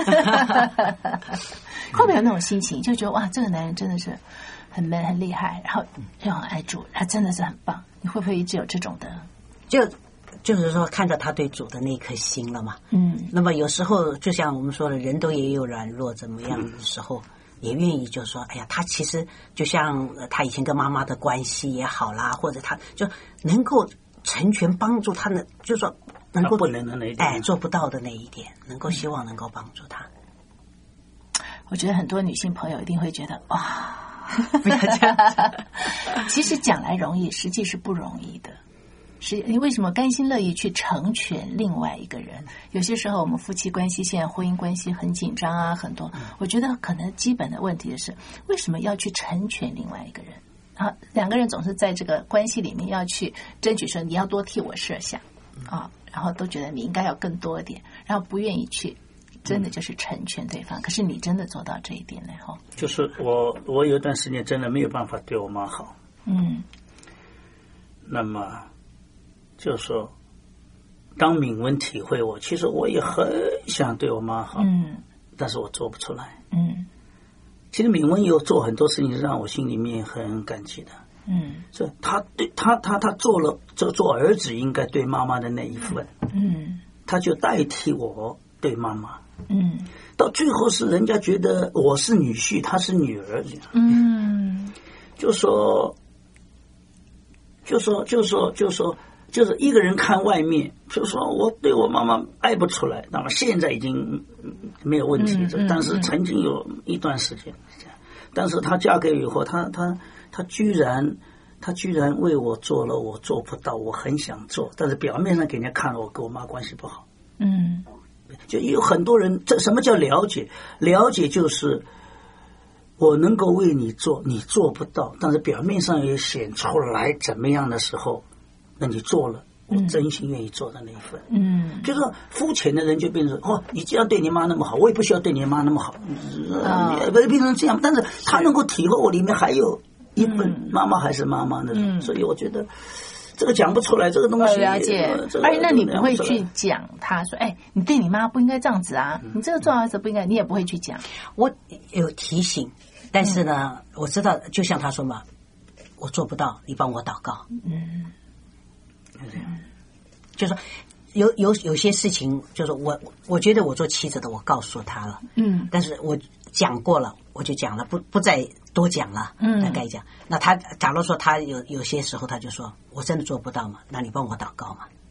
会不会有那种心情，就觉得哇，这个男人真的是很 man 很厉害，然后又很爱主，他真的是很棒。你会不会一直有这种的？ 就就是说，看到他对主的那颗心了嘛。嗯。那么有时候，就像我们说的，人都也有软弱，怎么样的时候，也愿意就说，哎呀，他其实就像他以前跟妈妈的关系也好啦，或者他就能够成全帮助他的，就说能够不能的那一点， 哎，做不到的那一点，能够希望能够帮助他。 我觉得很多女性朋友一定会觉得哇，不要这样子。其实讲来容易，实际是不容易的。是你为什么甘心乐意去成全另外一个人？有些时候我们夫妻关系现在婚姻关系很紧张啊，很多。我觉得可能基本的问题是，为什么要去成全另外一个人？啊，两个人总是在这个关系里面要去争取说你要多替我设想啊，然后都觉得你应该要更多一点，然后不愿意去真的就是成全对方。可是你真的做到这一点了哈？ 就是我我有段时间真的没有办法对我妈好， 嗯， 那么就是说当敏文体会我，其实我也很想对我妈好， 嗯， 但是我做不出来， 嗯。 其实敏文有做很多事情让我心里面很感激的， 嗯， 所以他对他他他做了做做儿子应该对妈妈的那一份， 嗯， 他就代替我对妈妈， 嗯， 到最后是人家觉得我是女婿，他是女儿， 嗯， 就说就说就说就说就是一个人看外面，就说我对我妈妈爱不出来，那么现在已经没有问题， 嗯嗯、 但是曾经有一段时间这样，但是她嫁给以后，她她她居然她居然为我做了我做不到，我很想做，但是表面上给人家看了我跟我妈关系不好， 嗯， 就有很多人，这什么叫了解？了解就是我能够为你做，你做不到，但是表面上也显出来怎么样的时候，那你做了，我真心愿意做的那一份。 嗯， 就是肤浅的人就变成哦，你既然对你妈那么好，我也不需要对你妈那么好，呃，不是变成这样。但是他能够体会我里面还有一份妈妈还是妈妈的，嗯，所以我觉得这个讲不出来，这个东西。 我了解，而且那你不会去讲他说，哎，你对你妈不应该这样子啊，你这个做儿子不应该，你也不会去讲。 我有提醒，但是呢，嗯、我知道，就像他说嘛，我做不到，你帮我祷告。 嗯。 嗯，就是说有有有些事情，就是我我觉得我做妻子的，我告诉他了， 嗯， 但是我讲过了，我就讲了，不不再多讲了， 嗯， 大概讲。那他假如说他有有些时候他就说我真的做不到嘛，那你帮我祷告嘛。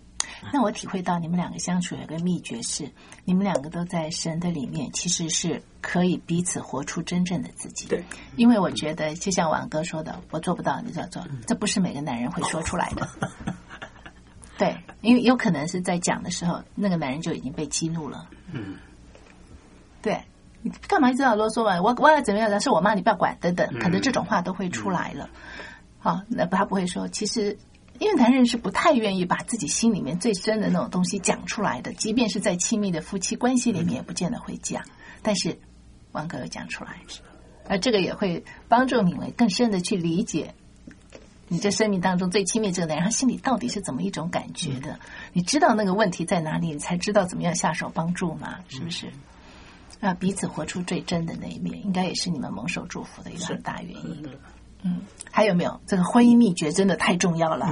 那我体会到你们两个相处有个秘诀是，你们两个都在神的里面，其实是可以彼此活出真正的自己。 对， 因为我觉得就像婉哥说的，我做不到，你要做，这不是每个男人会说出来的。对，因为有可能是在讲的时候，那个男人就已经被激怒了。 嗯， 对，你干嘛一直要啰嗦啊？我我要怎么样？是我妈，你不要管，等等，可能这种话都会出来了。好，那他不会说，其实。因为男人是不太愿意把自己心里面最深的那种东西讲出来的，即便是在亲密的夫妻关系里面也不见得会讲，但是王哥有讲出来，而这个也会帮助敏维更深的去理解你这生命当中最亲密这个男人他心里到底是怎么一种感觉的，你知道那个问题在哪里，你才知道怎么样下手帮助嘛，是不是？啊，彼此活出最真的那一面，应该也是你们蒙受祝福的一个很大原因。嗯，还有没有这个婚姻秘诀真的太重要了，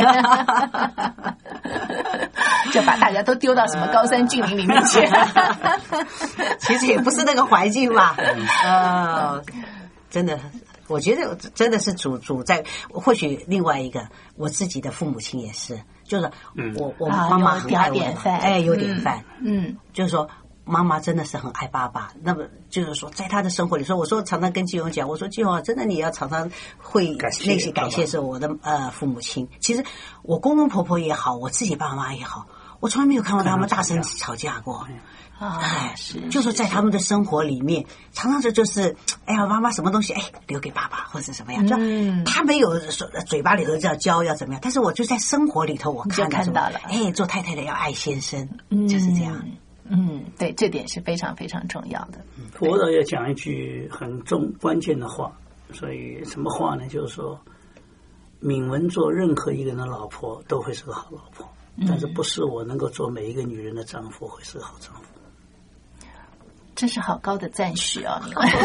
就把大家都丢到什么高山峻岭里面去。 其实也不是那个环境吧，呃，真的，我觉得真的是主主在，或许另外一个我自己的父母亲也是，就是我我妈妈很爱我的，哎，有典范， 嗯， 就是说。妈妈真的是很爱爸爸，那么就是说，在他的生活里，说我说常常跟金荣讲，我说金荣啊，真的你要常常会那些感谢是我的呃父母亲。其实我公公婆婆也好，我自己爸妈也好，我从来没有看到他们大声吵架过。 啊，是， 就是在他们的生活里面，常常就就是，哎呀，妈妈什么东西，哎，留给爸爸或者怎么样，就他没有说嘴巴里头要教要怎么样，但是我就在生活里头我看看到了， 哎，做太太的要爱先生，就是这样。 嗯，对，这点是非常非常重要的。 佛陀也讲一句很重关键的话，所以什么话呢？就是说，敏文做任何一个人的老婆都会是个好老婆，嗯、但是不是我能够做每一个女人的丈夫会是个好丈夫。 这是好高的赞许哦！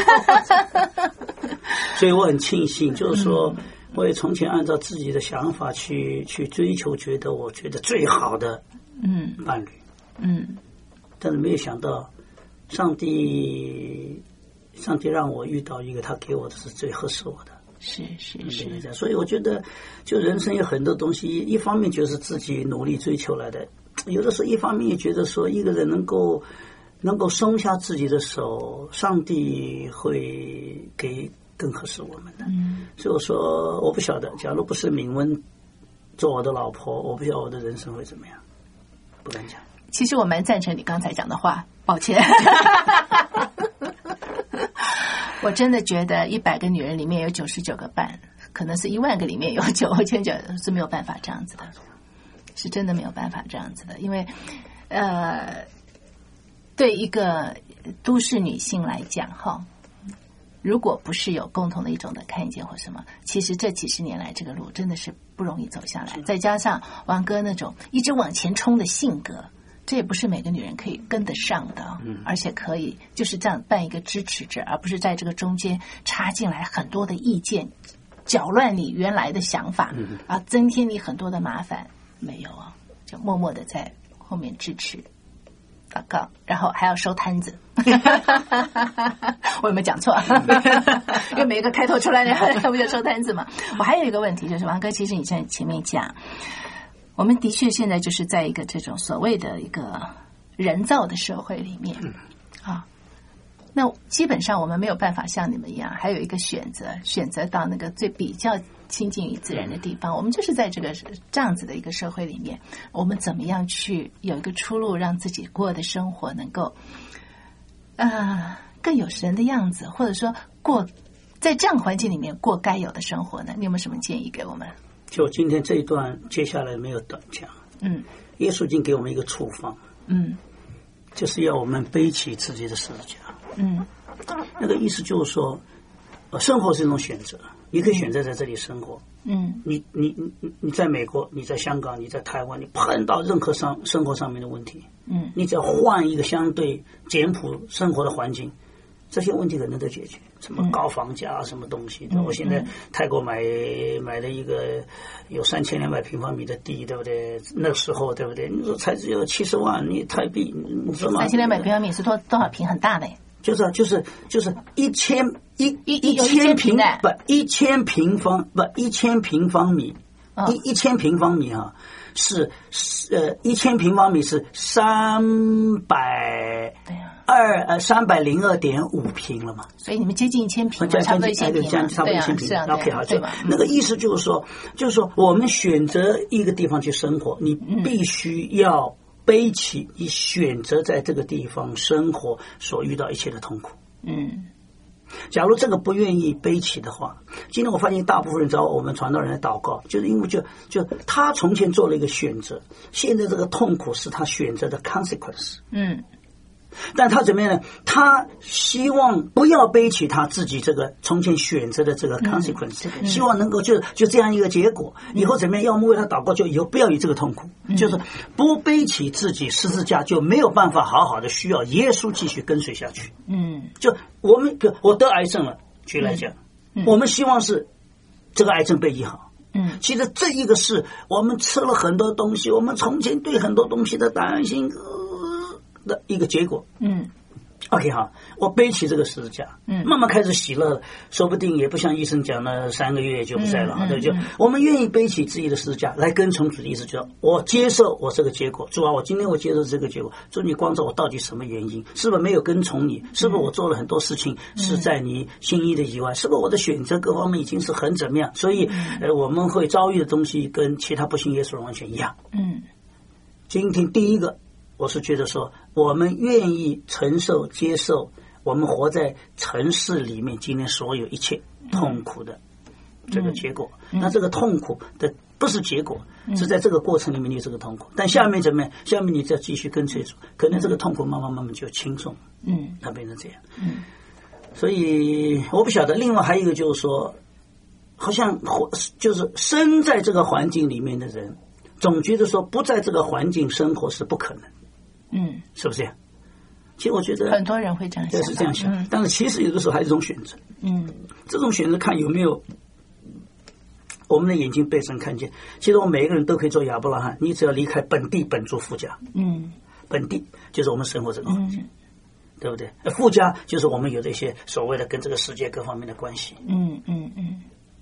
所以我很庆幸，就是说，嗯、我也从前按照自己的想法去去追求，觉得我觉得最好的嗯伴侣嗯。嗯但是没有想到，上帝，上帝让我遇到一个，他给我的是最合适我的。 是是是。 所以我觉得，就人生有很多东西，一方面就是自己努力追求来的，有的时候一方面也觉得说，一个人能够能够松下自己的手，上帝会给更合适我们的。 嗯。 所以我说，我不晓得，假如不是敏文做我的老婆，我不晓得我的人生会怎么样，不敢讲。 其实我蛮赞成你刚才讲的话，抱歉。我真的觉得一百个女人里面有九十九个半，可能是一万个里面有九千九是没有办法这样子的，是真的没有办法这样子的，因为呃，对一个都市女性来讲哈，如果不是有共同的一种的看见或什么，其实这几十年来这个路真的是不容易走下来，再加上王哥那种一直往前冲的性格，这也不是每个女人可以跟得上的，嗯，而且可以就是这样扮一个支持者，而不是在这个中间插进来很多的意见，搅乱你原来的想法，嗯，啊，增添你很多的麻烦。没有啊，就默默的在后面支持祷告，然后还要收摊子。我有没有讲错？因为每一个开头出来的不就收摊子嘛。我还有一个问题，就是王哥，其实你在前面讲，我们的确现在就是在一个这种所谓的一个人造的社会里面啊，那基本上我们没有办法像你们一样，还有一个选择，选择到那个最比较亲近于自然的地方。我们就是在这个这样子的一个社会里面，我们怎么样去有一个出路，让自己过的生活能够呃更有神的样子，或者说过在这样环境里面过该有的生活呢？你有没有什么建议给我们？ 就今天这一段接下来没有短讲，嗯，耶稣已经给我们一个处方，嗯，就是要我们背起自己的十字架，嗯，那个意思就是说，呃，生活是一种选择，你可以选择在这里生活，嗯，你你你你在美国，你在香港，你在台湾，你碰到任何上生活上面的问题，嗯，你只要换一个相对简朴生活的环境，这些问题可能都解决。什么高房价、嗯、什么东西？嗯、我现在泰国买买了一个有三千两百平方米的地，对不对？那时候对不对？你说才只有七十万，你台币，你说嘛？ 三千两百平方米是多多少平？很大的。 就是就是就是一千一一一千平不一千平方不一千平方米，哦、一一千平方米啊， 是呃一千平方米是三百二呃三百零二点五平了嘛？ 所以你们接近一千平，差不多一千平， 差不多一千平。OK 好， 就那个意思就是说，就是说我们选择一个地方去生活，你必须要背起你选择在这个地方生活所遇到一切的痛苦。嗯。假如这个不愿意背起的话，今天我发现大部分人找我们传道人来祷告，就是因为就就他从前做了一个选择，现在这个痛苦是他选择的 consequence。嗯，但他怎么样呢？他希望不要背起他自己这个从前选择的这个 consequence，嗯，希望能够就就这样一个结果。以后怎么样？要么为他祷告，就以后不要有这个痛苦，嗯，就是不背起自己十字架，就没有办法好好的需要耶稣继续跟随下去。嗯，就我们我得癌症了，举例来讲，嗯嗯，我们希望是这个癌症被医好。嗯，其实这一个是我们吃了很多东西，我们从前对很多东西的担心。呃的一个结果。嗯 OK 好，我背起这个十字架，嗯，慢慢开始喜乐了，说不定也不像医生讲的三个月就不在了，嗯，对，就我们愿意背起自己的十字架来跟从主的意思，就是我接受我这个结果，主啊，我今天我接受这个结果，主你光照我到底什么原因，是不是没有跟从你，是不是我做了很多事情是在你心意的以外，是不是我的选择各方面已经是很怎么样，所以呃我们会遭遇的东西跟其他不信耶稣人完全一样。嗯，今天第一个我是觉得说，我们愿意承受、接受我们活在城市里面今天所有一切痛苦的这个结果。嗯嗯，那这个痛苦的不是结果，嗯，是在这个过程里面你有这个痛苦，但下面怎么样？下面你再继续跟随主，可能这个痛苦慢慢慢慢就轻松。嗯，它变成这样。嗯，所以我不晓得。另外还有一个就是说，好像就是生在这个环境里面的人，总觉得说不在这个环境生活是不可能。嗯，是不是这样？其实我觉得很多人会这样想， 是这样想，嗯，但是其实有的时候还是一种选择。嗯，这种选择看有没有我们的眼睛被神看见。其实我们每一个人都可以做亚伯拉罕，你只要离开本地本族父家。嗯，本地就是我们生活这个环境，嗯，对不对？父家就是我们有这些所谓的跟这个世界各方面的关系。嗯嗯嗯，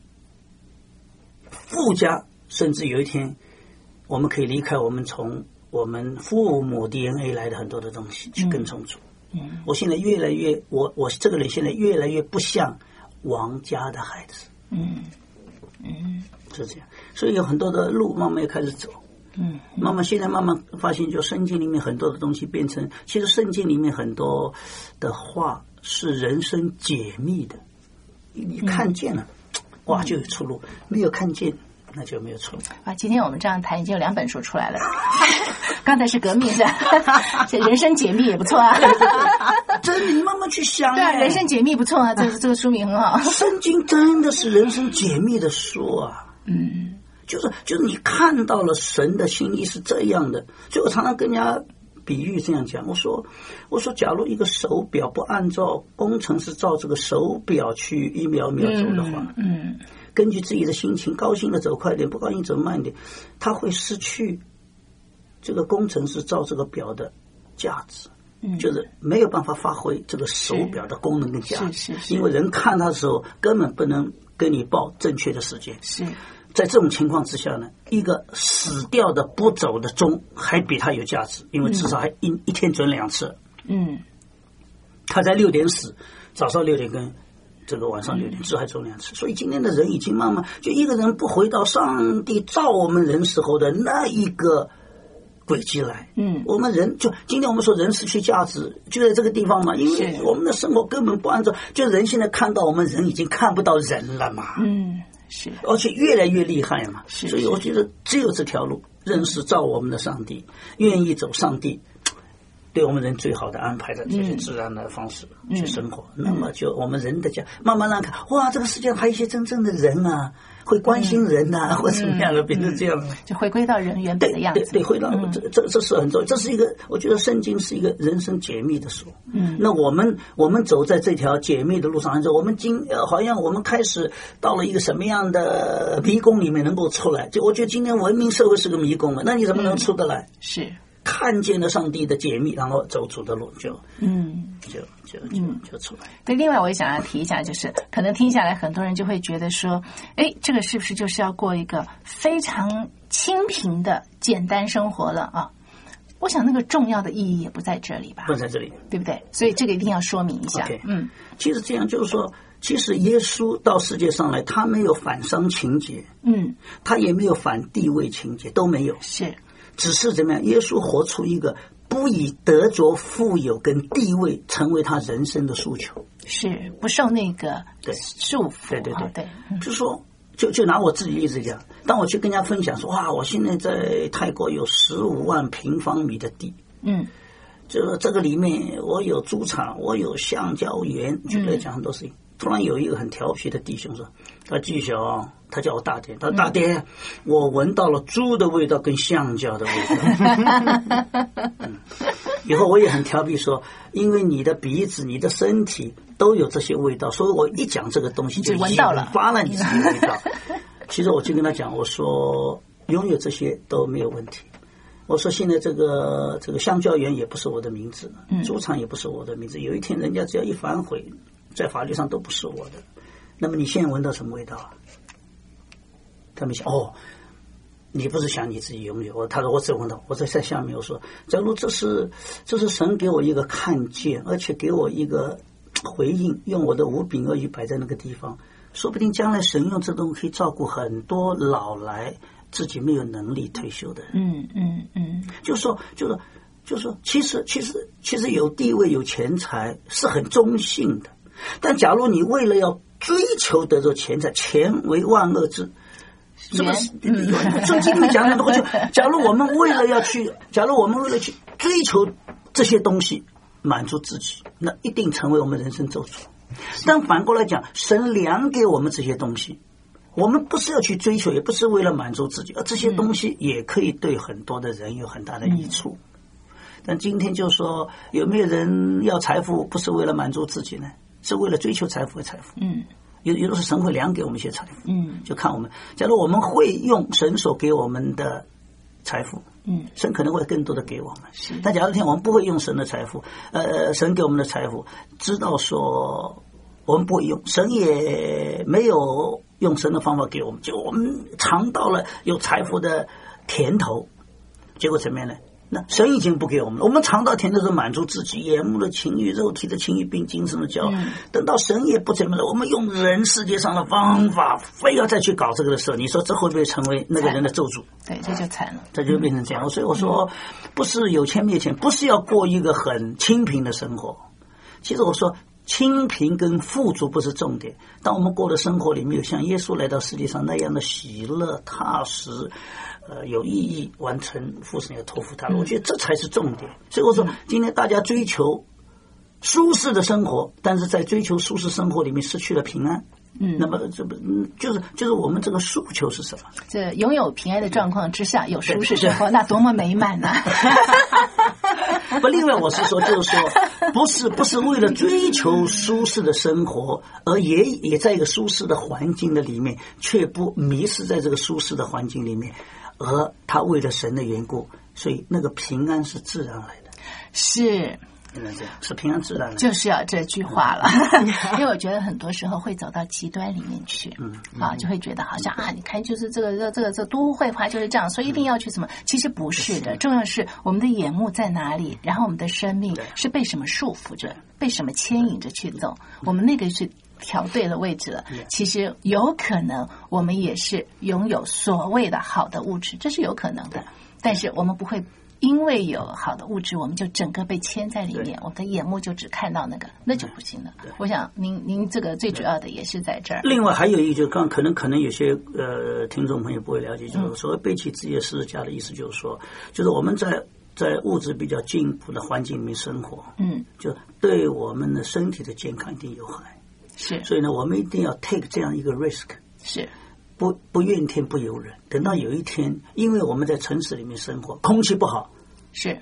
父家甚至有一天我们可以离开我们从我们父母 D N A 来的很多的东西去跟从主。嗯，我现在越来越我我这个人现在越来越不像王家的孩子。嗯嗯，是这样。所以有很多的路慢慢开始走。嗯，慢慢现在慢慢发现，就圣经里面很多的东西变成，其实圣经里面很多的话是人生解密的。你看见了，嗯，哇，就有出路；没有看见，那就没有错啊！今天我们这样谈，已经有两本书出来了。刚才是革命的，人生解密也不错啊。 真的，你慢慢去想。 对啊，人生解密不错啊，这这个书名很好。 圣经真的是人生解密的书啊。嗯，就是就是你看到了神的心意是这样的，所以我常常跟人家比喻这样讲，我说我说假如一个手表不按照工程师照这个手表去一秒一秒走的话，嗯。嗯，根据自己的心情，高兴的走快点，不高兴走慢一点，他会失去这个工程师照这个表的价值。嗯，就是没有办法发挥这个手表的功能跟价值。是是是，因为人看他的时候根本不能跟你报正确的时间。是，在这种情况之下呢，一个死掉的不走的钟还比他有价值，因为至少还一、嗯、一天准两次。嗯，他在六点死，早上六点跟这个晚上六点至少还准两次。所以今天的人已经慢慢就一个人不回到上帝造我们人时候的那一个轨迹来。嗯，我们人就今天我们说人失去价值就在这个地方嘛，因为我们的生活根本不按照，就人现在看到我们人已经看不到人了嘛。嗯，是，而且越来越厉害嘛。是，所以我觉得只有这条路，认识造我们的上帝，愿意走上帝对我们人最好的安排的这些自然的方式去生活，嗯，那么就我们人的家慢慢让看，哇，这个世界上还有一些真正的人啊，会关心人啊，嗯，或怎么样的，变成这样，嗯， 就回归到人原本的样子。 对对对，回到，嗯，这这这是很重要，这是一个，我觉得圣经是一个人生解密的书。嗯，那我们我们走在这条解密的路上之后，我们今呃好像我们开始到了一个什么样的迷宫里面能够出来？就我觉得今天文明社会是个迷宫了，那你怎么能出得来？嗯，是。 看见了上帝的解密，然后走主的路，就嗯， 就就就就出来。 对，另外我也想要提一下，就是可能听下来很多人就会觉得说，哎，这个是不是就是要过一个非常清贫的简单生活了啊？我想那个重要的意义也不在这里吧， 不在这里， 对不对？所以这个一定要说明一下。 Okay. 嗯， 其实这样就是说，其实耶稣到世界上来，他没有反商情节， 嗯， 他也没有反地位情节，都没有， 是， 只是怎么样？耶稣活出一个不以得着富有跟地位成为他人生的诉求， 是不受那个对束缚， 对对对对， 嗯、就是说。就就拿我自己例子讲，当我去跟人家分享说，哇，我现在在泰国有十五万平方米的地， 嗯， 这这个里面我有猪场，我有橡胶园，举例讲很多事情。嗯、突然有一个很调皮的弟兄说，他记小，他叫我大爹，他说大爹，嗯、我闻到了猪的味道跟橡胶的味道。嗯，以后我也很调皮说，因为你的鼻子、你的身体都有这些味道，所以我一讲这个东西就闻到了， 发了你这些味道。其实我就跟他讲，我说拥有这些都没有问题。我说现在这个这个橡胶园也不是我的名字，猪场也不是我的名字。有一天人家只要一反悔，在法律上都不是我的。那么你现在闻到什么味道啊？他们想哦。你不是想你自己拥有？他说我只闻到，我在在下面我说，假如这是这是神给我一个看见，而且给我一个回应，用我的五饼二鱼摆在那个地方，说不定将来神用这东西可以照顾很多老来自己没有能力退休的人。 嗯嗯嗯， 就是说，就是就是说，其实其实其实有地位有钱财是很中性的，但假如你为了要追求得着钱财，钱为万恶之。是不是？圣经里面讲的东西，假如我们为了要去，假如我们为了去追求这些东西，满足自己，那一定成为我们人生咒诅。但反过来讲，神量给我们这些东西，我们不是要去追求，也不是为了满足自己，而这些东西也可以对很多的人有很大的益处。但今天就说，有没有人要财富不是为了满足自己呢？是为了追求财富和财富。嗯。有有的是神会量给我们一些财富，嗯，就看我们。假如我们会用神所给我们的财富，嗯，神可能会更多的给我们。是，但假如天我们不会用神的财富，呃，神给我们的财富，知道说我们不会用，神也没有用神的方法给我们，就我们尝到了有财富的甜头，结果怎么样呢？那神已经不给我们了，我们尝到甜头是满足自己眼目的情欲、肉体的情欲并精神的骄傲。嗯、等到神也不怎么了，我们用人世界上的方法，非要再去搞这个的时候，你说这会不会成为那个人的咒诅？ 对，这就惨了， 这就变成这样。所以我说，不是有钱没钱，不是要过一个很清贫的生活。其实我说，清贫跟富足不是重点。当我们过的生活里面有像耶稣来到世界上那样的喜乐、踏实。呃，有意义，完成父神要托付他了，我觉得这才是重点。所以我说，今天大家追求舒适的生活，但是在追求舒适生活里面失去了平安。嗯，那么这不就是就是我们这个诉求是什么？ 这拥有平安的状况之下有舒适生活，那多么美满呐、啊！ 不，另外我是说，就是说，不是不是为了追求舒适的生活，而也也在一个舒适的环境的里面，却不迷失在这个舒适的环境里面。而他为了神的缘故，所以那个平安是自然来的， 是是平安自然的， 就是要这句话了。因为我觉得很多时候会走到极端里面去，嗯，啊，就会觉得好像啊，你看就是这个这个这个这个都会化就是这样，所以一定要去什么？其实不是的，重要是我们的眼目在哪里，然后我们的生命是被什么束缚着，被什么牵引着去走，我们那个是。调对了位置了，其实有可能我们也是拥有所谓的好的物质，这是有可能的，但是我们不会因为有好的物质我们就整个被牵在里面，我们的眼目就只看到那个，那就不行了。我想您您这个最主要的也是在这儿。 另外还有一个，就刚可能可能有些呃听众朋友不会了解，就是所谓背弃自己的十字架的意思，就是说，就是我们在在物质比较进步的环境里面生活，嗯，就对我们的身体的健康一定有害。 是， 所以呢，我们一定要 take 这样一个 risk， 是， 不不怨天不尤人。等到有一天，因为我们在城市里面生活，空气不好， 是，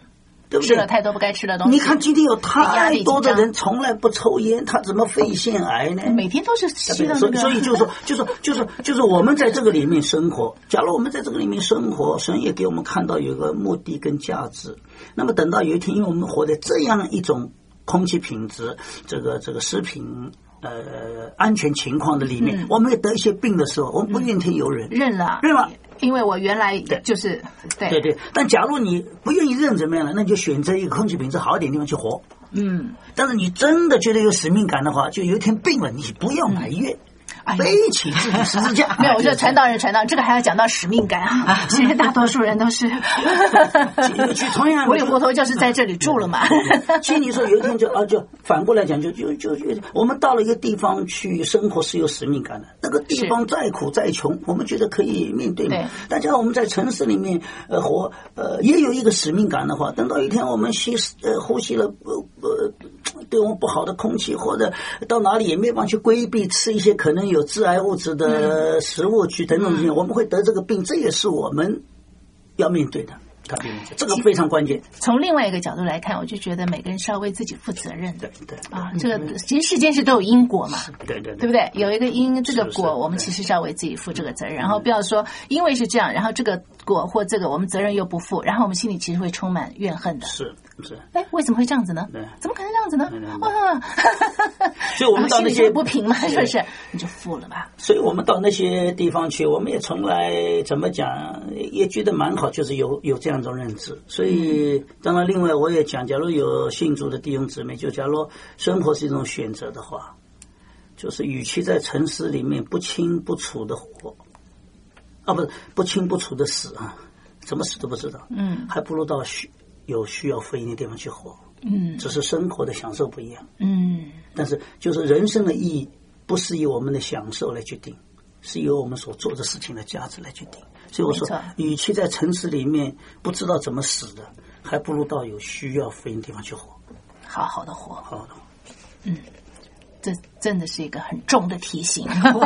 对不对？ 吃了太多不该吃的东西。 你看今天有太多的人从来不抽烟，他怎么肺腺癌呢？ 每天都是吸到那个。 所以就是说，就是就是就是我们在这个里面生活。假如我们在这个里面生活，神也给我们看到有一个目的跟价值。那么等到有一天，因为我们活在这样一种空气品质、这个这个食品。呃，安全情况的里面，嗯、我们也得一些病的时候，我们不怨天尤人， 嗯、认了， 认了， 因为我原来就是对对对。但假如你不愿意认，怎么样呢？那你就选择一个空气品质好一点的地方去活。嗯，但是你真的觉得有使命感的话，就有一天病了，你不要埋怨。嗯背起自己十字架， 没有，我觉得传道人传道，这个还要讲到使命感啊。其实大多数人都是同样糊里糊涂，就是在这里住了嘛。 其实你说有一天就啊，就反过来讲，就就就我们到了一个地方去生活是有使命感的。那个地方再苦再穷，我们觉得可以面对嘛。大家我们在城市里面呃活呃也有一个使命感的话，等到一天我们吸呃呼吸了呃呃对我们不好的空气，或者到哪里也没办法去规避吃一些可能有致癌物质的食物去等等，嗯、我们会得这个病，这也是我们要面对的。这个非常关键。 从另外一个角度来看，我就觉得每个人是要为自己负责任的。 对对啊，这个其实世间是都有因果嘛， 对对对， 对不对？有一个因，这个果，我们其实是要为自己负这个责任。然后不要说因为是这样，然后这个果或这个我们责任又不负，然后我们心里其实会充满怨恨的。 是是， 哎，为什么会这样子呢？怎么可能这样子呢？哇！ 所以我们到那些不平嘛，是不是？你就负了吧。 所以我们到那些地方去，我们也从来怎么讲，也觉得蛮好，就是有有这样一种认知。所以，当然，另外我也讲，假如有信主的弟兄姊妹，就假如生活是一种选择的话，就是与其在城市里面不清不楚的活，啊，不是不清不楚的死啊，怎么死都不知道，嗯，还不如到需有需要福音的地方去活，嗯，只是生活的享受不一样，嗯，但是就是人生的意义不是由我们的享受来决定，是由我们所做的事情的价值来决定。所以我说，与其在城市里面不知道怎么死的，还不如到有需要福音的地方去活， 好好的活， 好好的活。 嗯，这真的是一个很重的提醒。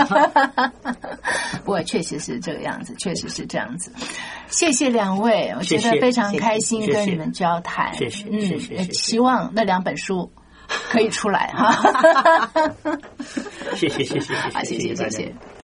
不过确实是这个样子，确实是这样子。谢谢两位，我觉得非常开心跟你们交谈。 谢谢，谢谢， 嗯，希望那两本书可以出来哈。 谢谢，谢谢，谢谢， 好，谢谢，谢谢。